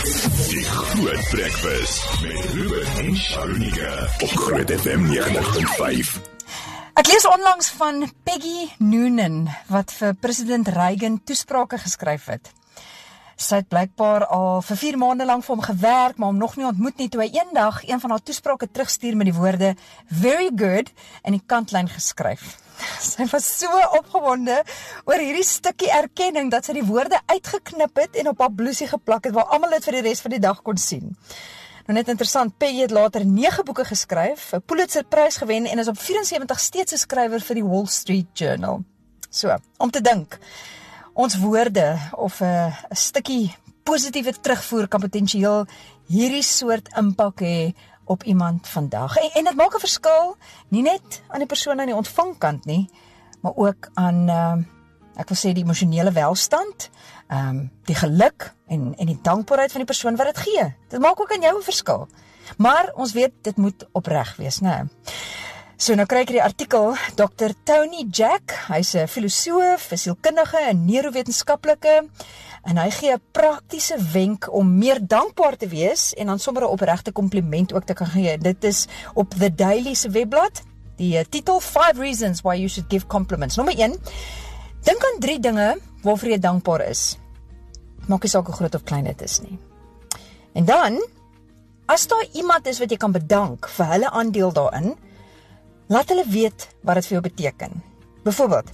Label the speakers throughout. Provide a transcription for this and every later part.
Speaker 1: Die Groot Breakfast met Ruben en Sharonika op Groot FM 90.5.
Speaker 2: Ek lees onlangs van Peggy Noonan, wat vir president Reagan toesprake geskryf het. Sy het blykbaar al vir 4 maande lang vir hom gewerk, maar hom nog nie ontmoet nie, toe hy eendag een van haar toesprake terugstuur met die woorde "very good" in die kantlyn geskryf. Sy was so opgewonde oor hierdie stukkie erkenning dat sy die woorde uitgeknip het en op haar blousie geplak het, waar almal dit vir die res van die dag kon sien. Nou net interessant, Peggy het later 9 boeke geskryf, 'n Pulitzerprys gewen en is op 74 steeds 'n skrywer vir die Wall Street Journal. So, om te dink, ons woorde of 'n stukkie positiewe terugvoer kan potensieel hierdie soort impak hê op iemand vandag. En dit maak 'n verskil, nie net aan die persoon aan die ontvangkant nie, maar ook aan, ek wil sê, die emosionele welstand, die geluk en die dankbaarheid van die persoon wat dit gee. Dit maak ook aan jou 'n verskil. Maar ons weet, dit moet opreg wees, né? So, nou kry ek die artikel, Dr. Tony Jack, hy's 'n filosoof, 'n sielkundige, 'n neurowetenskaplike, en hy gee 'n praktiese wenk om meer dankbaar te wees, en dan sommer 'n opregte kompliment ook te kan gee. Dit is op The Daily se webblad, die titel, 5 Reasons Why You Should Give Compliments. Nommer 1, dink aan 3 dinge waarvoor jy dankbaar is. Maak nie saak hoe groot of klein dit is nie. En dan, as daar iemand is wat jy kan bedank vir hulle aandeel daarin, laat hulle weet wat dit vir jou beteken. Byvoorbeeld,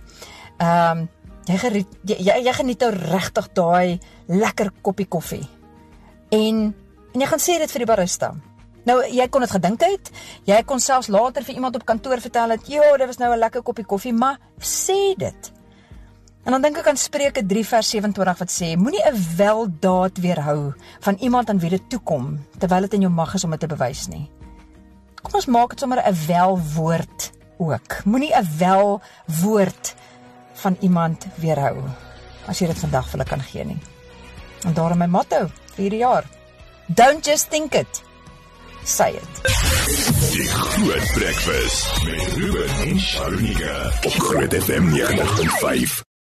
Speaker 2: jy geniet nou regtig daai lekker koppie koffie. En jy gaan sê dit vir die barista. Nou, jy kon dit gedink het, jy kon selfs later vir iemand op kantoor vertel het, dit was nou 'n lekker koppie koffie, maar sê dit. En dan dink ek aan Spreuke 3 vers 27 wat sê, moenie 'n weldaad weerhou van iemand aan wie dit toekom, terwyl dit in jou mag is om dit te bewys nie. Kom ons maak dit sommer 'n welwoord ook. Moenie 'n welwoord van iemand weerhou, as jy dit vandag vir hulle kan gee nie. En daarom my motto, vir hierdie jaar. Don't just think it, say it.
Speaker 1: Die Groot Breakfast met Ruben en Sharonika op Groot FM 90.5.